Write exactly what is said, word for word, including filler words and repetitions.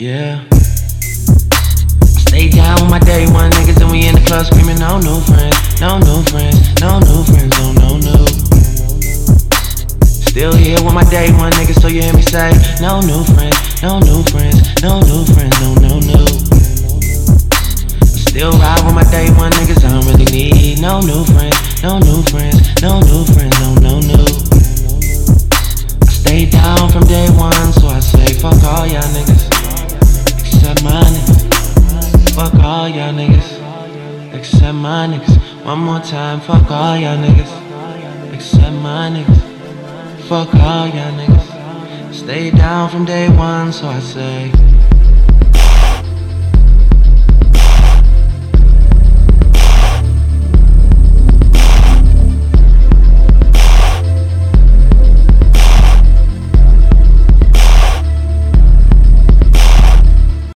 Yeah. Stay down with my day one niggas and we in the club screaming no new friends, no new friends, no new friends, no no no. Still here with my day one niggas, so you hear me say no new friends, no new friends, no new friends, no no no. Still ride with my day one niggas, I don't really need no new friends, no new friends, no new friends, no no no. I stay down from day one, so I say fuck all y'all niggas, except my niggas. Fuck all y'all niggas, except my niggas. One more time, fuck all y'all niggas, except my niggas. Fuck all y'all niggas. Stay down from day one, so I say